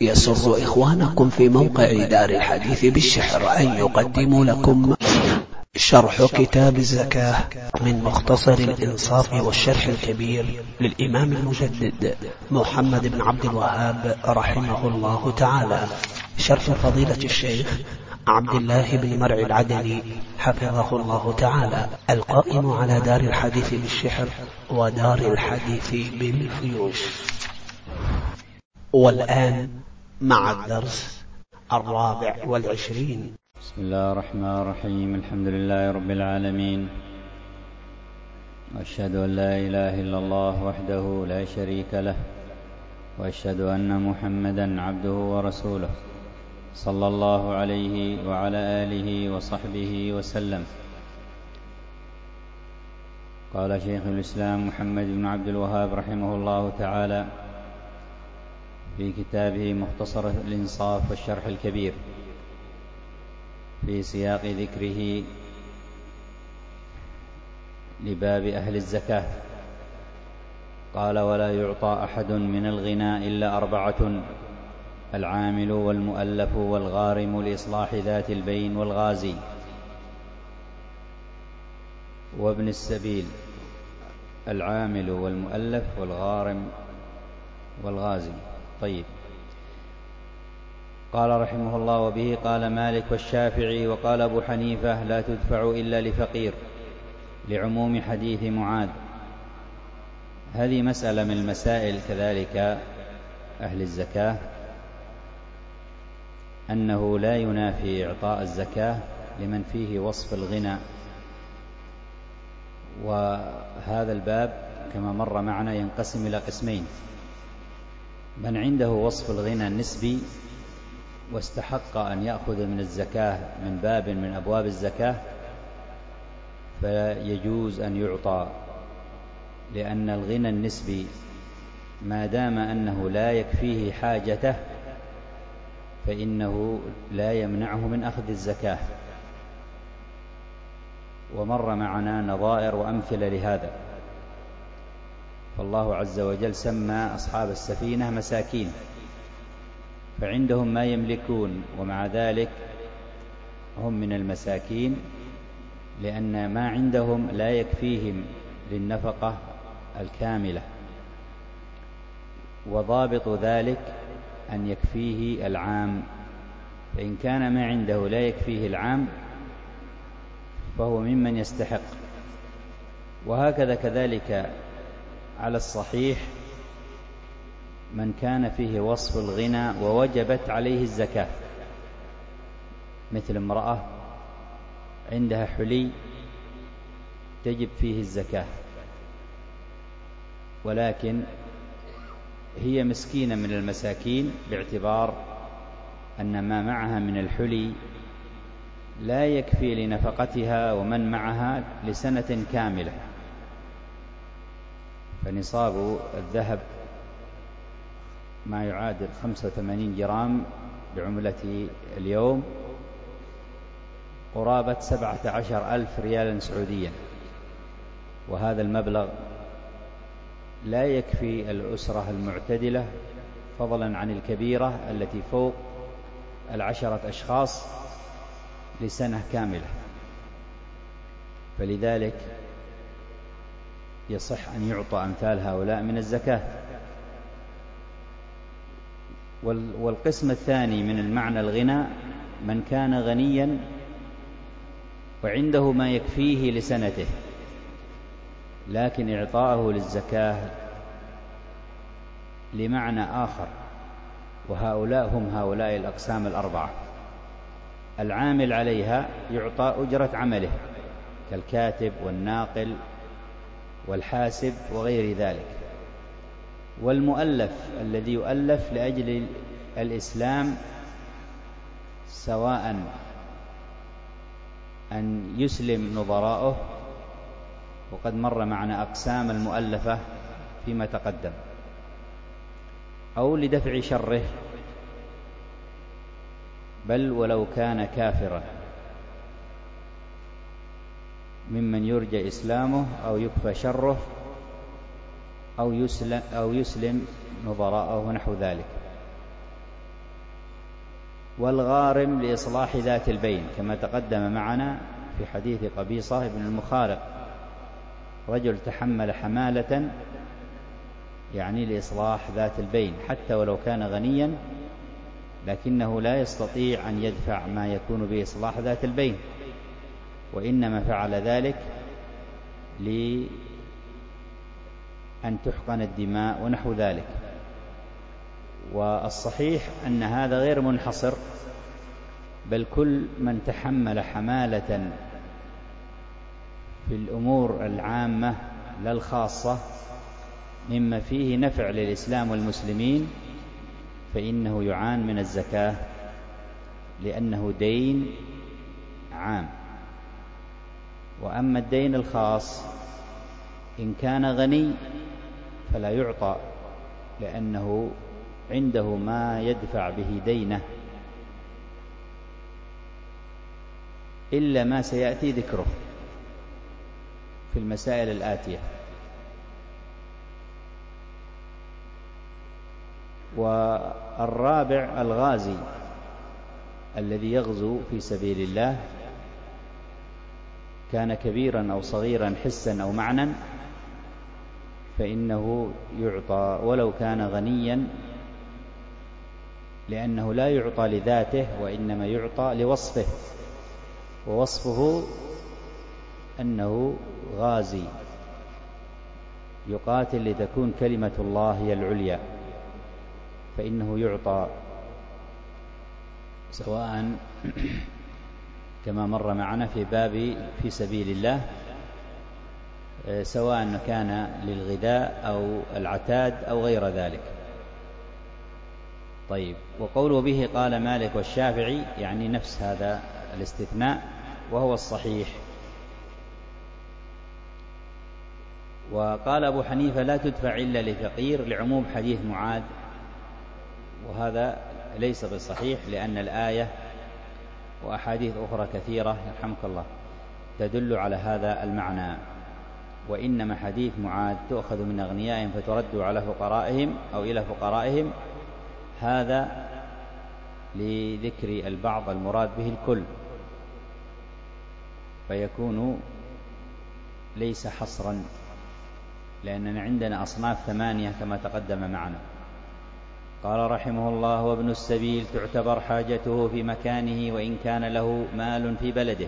يسر إخوانكم في موقع دار الحديث بالشحر أن يقدموا لكم شرح كتاب الزكاة من مختصر الإنصاف والشرح الكبير للإمام المجدد محمد بن عبد الوهاب رحمه الله تعالى، شرح فضيلة الشيخ عبد الله بن مرعي العدني حفظه الله تعالى، القائم على دار الحديث بالشحر ودار الحديث بالفيوش. والآن مع الدرس 24. بسم الله الرحمن الرحيم. الحمد لله رب العالمين، وأشهد أن لا إله إلا الله وحده لا شريك له، وأشهد أن محمدا عبده ورسوله صلى الله عليه وعلى آله وصحبه وسلم. قال شيخ الإسلام محمد بن عبد الوهاب رحمه الله تعالى في كتابه مختصر الإنصاف والشرح الكبير في سياق ذكره لباب أهل الزكاة، قال: ولا يعطى أحد من الغنى إلا 4: العامل والمؤلف والغارم لإصلاح ذات البين والغازي وابن السبيل. العامل والمؤلف والغارم والغازي. طيب. قال رحمه الله: وبه قال مالك والشافعي وقال أبو حنيفة: لا تدفع إلا لفقير، لعموم حديث معاذ. هذه مسألة من المسائل كذلك أهل الزكاة، أنه لا ينافي إعطاء الزكاة لمن فيه وصف الغنى. وهذا الباب كما مر معنا ينقسم إلى قسمين: من عنده وصف الغنى النسبي واستحق أن يأخذ من الزكاة من باب من أبواب الزكاة، فيجوز أن يعطى، لأن الغنى النسبي ما دام أنه لا يكفيه حاجته فإنه لا يمنعه من أخذ الزكاة. ومر معنا نظائر وأمثلة لهذا. فالله عز وجل سمى أصحاب السفينة مساكين، فعندهم ما يملكون، ومع ذلك هم من المساكين، لأن ما عندهم لا يكفيهم للنفقة الكاملة. وضابط ذلك أن يكفيه العام، فإن كان ما عنده لا يكفيه العام فهو ممن يستحق. وهكذا كذلك على الصحيح من كان فيه وصف الغنى ووجبت عليه الزكاة، مثل امرأة عندها حلي تجب فيه الزكاة، ولكن هي مسكينة من المساكين باعتبار أن ما معها من الحلي لا يكفي لنفقتها ومن معها لسنة كاملة. فنصاب الذهب ما يعادل 85 جرام بعملة اليوم، قرابة 17,000 ريالا سعوديا، وهذا المبلغ لا يكفي الأسرة المعتدلة، فضلا عن الكبيرة التي فوق 10 أشخاص لسنة كاملة. فلذلك يصح أن يعطى أمثال هؤلاء من الزكاة. والقسم الثاني من المعنى الغنى من كان غنيا وعنده ما يكفيه لسنته، لكن إعطاءه للزكاة لمعنى آخر، وهؤلاء هم هؤلاء الأقسام 4: العامل عليها يعطى أجرة عمله كالكاتب والناقل والحاسب وغير ذلك، والمؤلف الذي يؤلف لأجل الإسلام، سواء أن يسلم نظراؤه، وقد مر معنا أقسام المؤلفة فيما تقدم، أو لدفع شره، بل ولو كان كافرا ممن يرجى إسلامه أو يكفى شره أو يسلم نظراءه ونحو ذلك. والغارم لإصلاح ذات البين، كما تقدم معنا في حديث قبيصة بن المخارق، رجل تحمل حمالة يعني لإصلاح ذات البين، حتى ولو كان غنيا لكنه لا يستطيع أن يدفع ما يكون به إصلاح ذات البين، وإنما فعل ذلك لأن تحقن الدماء ونحو ذلك. والصحيح أن هذا غير منحصر، بل كل من تحمل حمالة في الأمور العامة لا الخاصة مما فيه نفع للإسلام والمسلمين فإنه يعان من الزكاة، لأنه دين عام. وأما الدين الخاص إن كان غني فلا يعطى، لأنه عنده ما يدفع به دينه، إلا ما سيأتي ذكره في المسائل الآتية. والرابع الغازي الذي يغزو في سبيل الله، كان كبيرا أو صغيرا حسا أو معنى، فإنه يعطى ولو كان غنيا، لأنه لا يعطى لذاته وإنما يعطى لوصفه، ووصفه أنه غازي يقاتل لتكون كلمة الله هي العليا، فإنه يعطى سواء كما مر معنا في باب في سبيل الله، سواء كان للغذاء أو العتاد أو غير ذلك. طيب، وقوله به قال مالك والشافعي يعني نفس هذا الاستثناء وهو الصحيح. وقال أبو حنيفة لا تدفع إلا لفقير لعموم حديث معاذ، وهذا ليس بالصحيح، لأن الآية وأحاديث أخرى كثيرة يرحمك الله تدل على هذا المعنى. وإنما حديث معاذ تؤخذ من أغنيائهم فترد على فقرائهم أو إلى فقرائهم، هذا لذكر البعض المراد به الكل، فيكون ليس حصرا، لأننا عندنا أصناف 8 كما تقدم معنا. قال رحمه الله: وابن السبيل تعتبر حاجته في مكانه وإن كان له مال في بلده.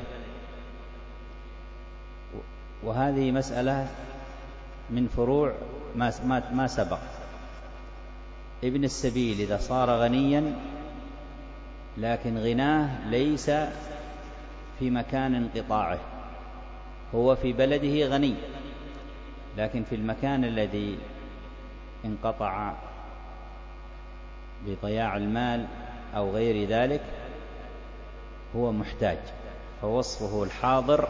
وهذه مسألة من فروع ما سبق. ابن السبيل إذا صار غنيا لكن غناه ليس في مكان انقطاعه، هو في بلده غني لكن في المكان الذي انقطع بضياع المال أو غير ذلك هو محتاج، فوصفه الحاضر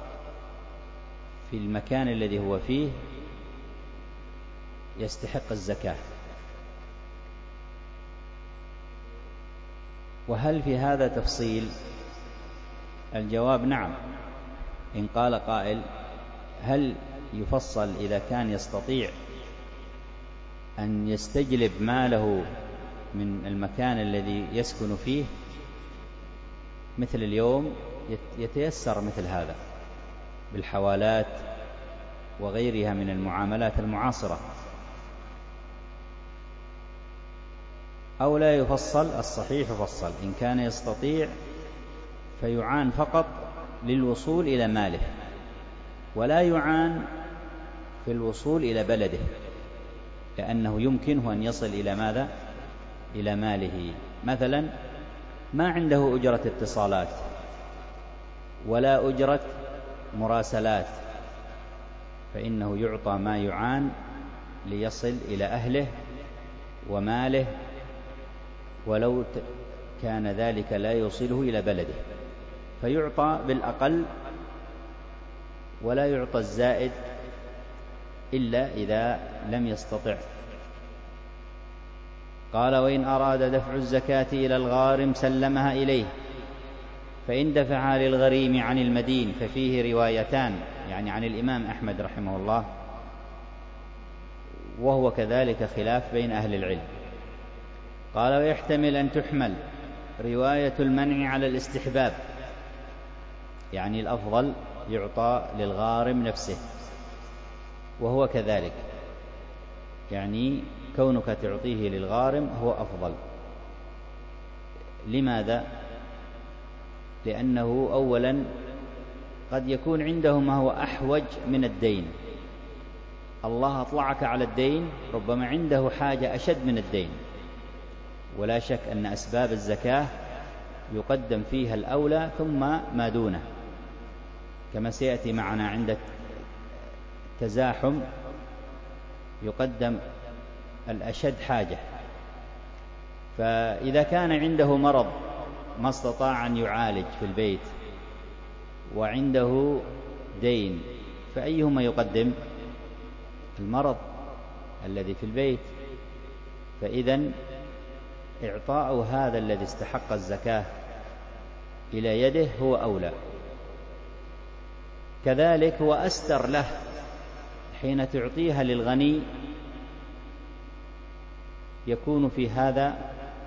في المكان الذي هو فيه يستحق الزكاة. وهل في هذا تفصيل؟ الجواب نعم. إن قال قائل: هل يفصل إذا كان يستطيع أن يستجلب ماله من المكان الذي يسكن فيه؟ مثل اليوم يتيسر مثل هذا بالحوالات وغيرها من المعاملات المعاصرة. أو لا يفصل؟ الصحيح يفصل. إن كان يستطيع فيعان فقط للوصول إلى ماله، ولا يعان في الوصول إلى بلده، لأنه يمكنه أن يصل إلى ماذا؟ إلى ماله. مثلا ما عنده أجرة اتصالات ولا أجرة مراسلات، فإنه يعطى ما يعان ليصل إلى أهله وماله، ولو كان ذلك لا يوصله إلى بلده، فيعطى بالأقل ولا يعطى الزائد إلا إذا لم يستطع. قال: وإن أراد دفع الزكاة إلى الغارم سلمها إليه، فإن دفعها للغريم عن المدين ففيه روايتان، يعني عن الإمام أحمد رحمه الله، وهو كذلك خلاف بين أهل العلم. قال: ويحتمل أن تحمل رواية المنع على الاستحباب، يعني الأفضل يعطى للغارم نفسه، وهو كذلك، يعني كونك تعطيه للغارم هو أفضل. لماذا؟ لأنه أولا قد يكون عنده ما هو أحوج من الدين، الله أطلعك على الدين، ربما عنده حاجة أشد من الدين، ولا شك أن أسباب الزكاة يقدم فيها الأولى ثم ما دونه، كما سيأتي معنا عند التزاحم يقدم الأشد حاجة. فإذا كان عنده مرض ما استطاع أن يعالج في البيت وعنده دين، فأيهما يقدم؟ المرض الذي في البيت، فإذن إعطاء هذا الذي استحق الزكاة إلى يده هو أولى. كذلك هو أستر له، حين تعطيها للغني يكون في هذا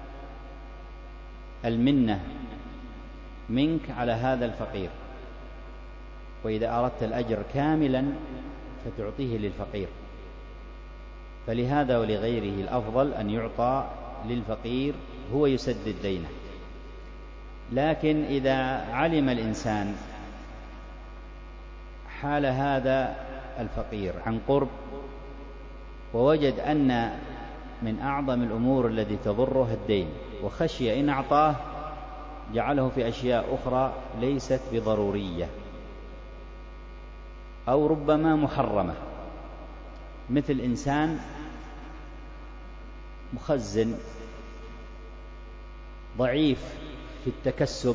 المنة منك على هذا الفقير، وإذا أردت الأجر كاملا فتعطيه للفقير. فلهذا ولغيره الأفضل أن يعطى للفقير هو يسدد دينه. لكن إذا علم الإنسان حال هذا الفقير عن قرب، ووجد أن من أعظم الأمور التي تضره الدين، وخشي إن أعطاه جعله في أشياء أخرى ليست بضرورية أو ربما محرمة، مثل إنسان مخزن ضعيف في التكسب،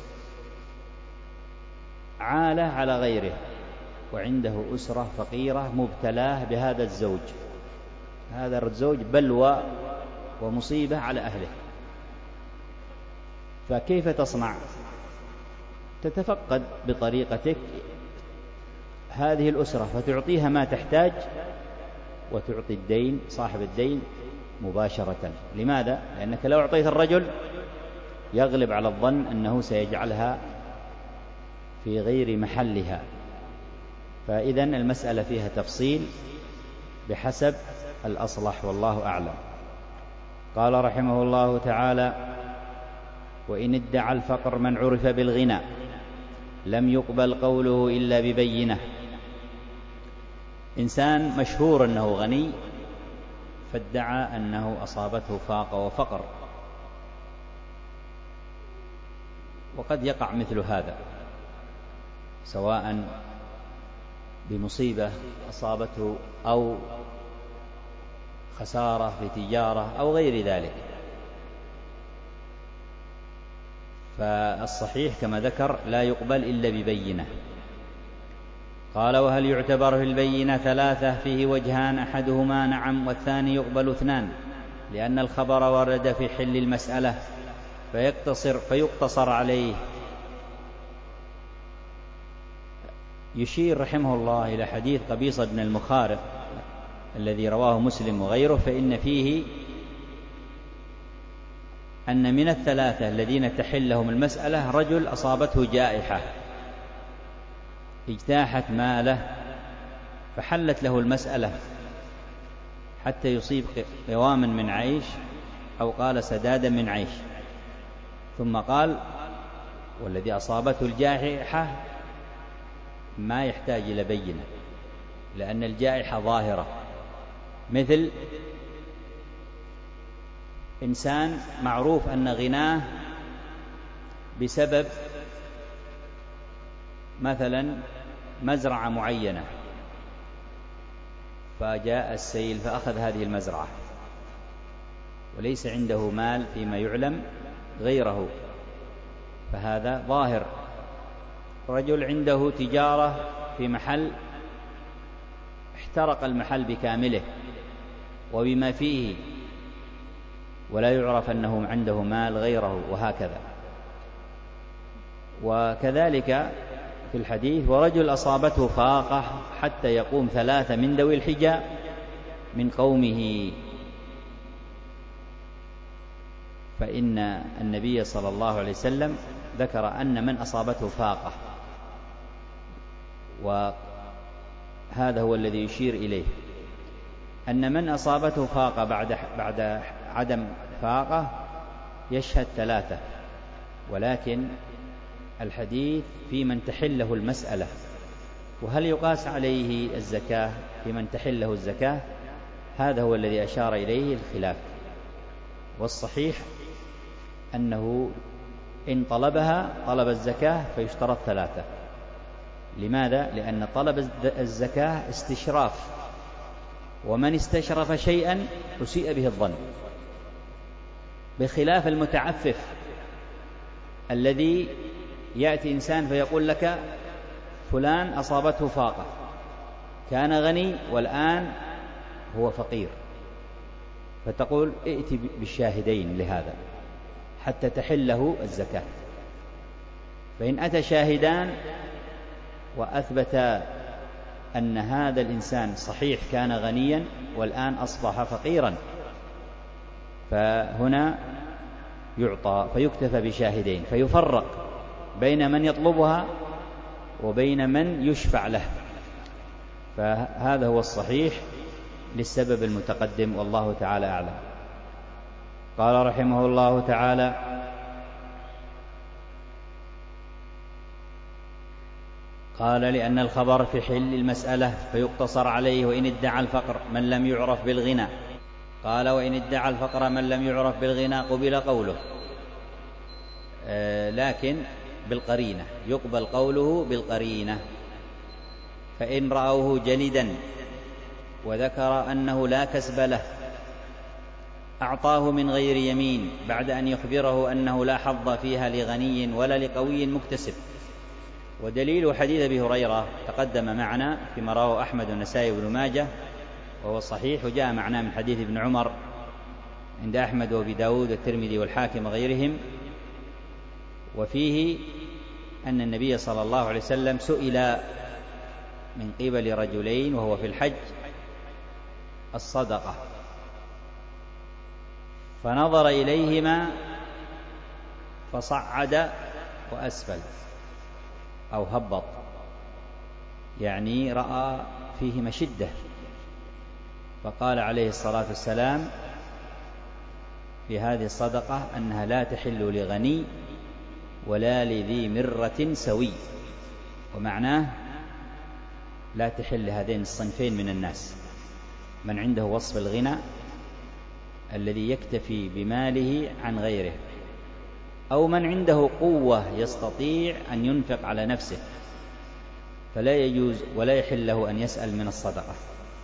عالة على غيره، وعنده أسرة فقيرة مبتلاه بهذا الزوج، هذا الزوج بلوى ومصيبة على أهله، فكيف تصنع؟ تتفقد بطريقتك هذه الأسرة فتعطيها ما تحتاج، وتعطي الدين صاحب الدين مباشرة. لماذا؟ لأنك لو أعطيت الرجل يغلب على الظن أنه سيجعلها في غير محلها. فإذن المسألة فيها تفصيل بحسب الأصلح، والله أعلم. قال رحمه الله تعالى: وإن ادعى الفقر من عرف بالغنى لم يقبل قوله إلا ببينة. إنسان مشهور أنه غني فادعى أنه أصابته فاقة وفقر، وقد يقع مثل هذا سواء بمصيبة أصابته أو خسارة في تجارة أو غير ذلك. فالصحيح كما ذكر لا يقبل إلا ببينة. قال: وهل يعتبر في البينة ثلاثة؟ فيه وجهان، أحدهما نعم والثاني يقبل اثنان، لأن الخبر ورد في حل المسألة فيقتصر عليه. يشير رحمه الله إلى حديث قبيصة بن المخارق الذي رواه مسلم وغيره، فإن فيه أن من الثلاثة الذين تحل لهم المسألة رجل أصابته جائحة اجتاحت ماله فحلت له المسألة حتى يصيب قواما من عيش، أو قال سدادا من عيش، ثم قال: والذي أصابته الجائحة ما يحتاج إلى بينة، لأن الجائحة ظاهرة. مثل إنسان معروف أن غناه بسبب مثلا مزرعة معينة، فجاء السيل فأخذ هذه المزرعة وليس عنده مال فيما يعلم غيره، فهذا ظاهر. رجل عنده تجارة في محل احترق المحل بكامله وبما فيه، ولا يعرف أنه عنده مال غيره، وهكذا. وكذلك في الحديث: ورجل أصابته فاقة حتى يقوم ثلاثة من ذوي الحجى من قومه. فإن النبي صلى الله عليه وسلم ذكر أن من أصابته فاقة، وهذا هو الذي يشير إليه، أن من أصابته فاقة بعد عدم فاقة يشهد 3، ولكن الحديث في من تحله المسألة، وهل يقاس عليه الزكاة في من تحله الزكاة؟ هذا هو الذي أشار إليه الخلاف، والصحيح أنه إن طلب الزكاة فيشترط 3. لماذا؟ لأن طلب الزكاة استشراف، ومن استشرف شيئا أسيء به الظن، بخلاف المتعفف الذي يأتي إنسان فيقول لك فلان أصابته فاقة، كان غني والآن هو فقير، فتقول ائت بالشاهدين لهذا حتى تحله الزكاة. فإن أتى شاهدان وأثبت أن هذا الإنسان صحيح كان غنيا والآن أصبح فقيرا، فهنا يعطى فيكتفى بشاهدين، فيفرق بين من يطلبها وبين من يشفع له. فهذا هو الصحيح للسبب المتقدم، والله تعالى أعلم. قال رحمه الله تعالى: قال: لأن الخبر في حل المسألة فيقتصر عليه وإن ادعى الفقر من لم يعرف بالغنى. قال: وإن ادعى الفقر من لم يعرف بالغنى قبل قوله، لكن بالقرينة، يقبل قوله بالقرينة. فإن رأوه جلدا وذكر أنه لا كسب له أعطاه من غير يمين بعد أن يخبره أنه لا حظ فيها لغني ولا لقوي مكتسب. ودليل حديث أبي هريرة تقدم معنا فيما رواه أحمد والنسائي وابن ماجه، وهو صحيح، وجاء معنا من حديث ابن عمر عند أحمد وأبي داود والترمذي والحاكم وغيرهم، وفيه أن النبي صلى الله عليه وسلم سئل من قبل رجلين وهو في الحج الصدقة، فنظر إليهما فصعد وأسفل أو هبط، يعني رأى فيهما شدة، فقال عليه الصلاة والسلام في هذه الصدقة أنها لا تحل لغني ولا لذي مرة سوي، ومعناه لا تحل هذين الصنفين من الناس: من عنده وصف الغنى الذي يكتفي بماله عن غيره، أو من عنده قوة يستطيع أن ينفق على نفسه، فلا يجوز ولا يحل له أن يسأل من الصدقة.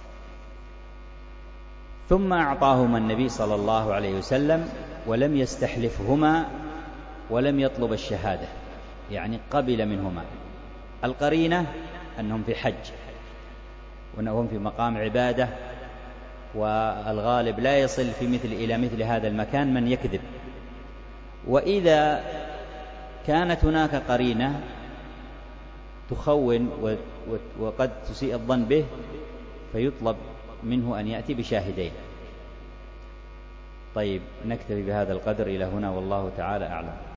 ثم أعطاهما النبي صلى الله عليه وسلم ولم يستحلفهما ولم يطلب الشهادة، يعني قبل منهما. القرينة أنهم في حج وأنهم في مقام عبادة، والغالب لا يصل إلى مثل هذا المكان من يكذب. وإذا كانت هناك قرينة تخون وقد تسيء الظن به فيطلب منه أن يأتي بشاهدين. طيب، نكتفي بهذا القدر إلى هنا، والله تعالى أعلم.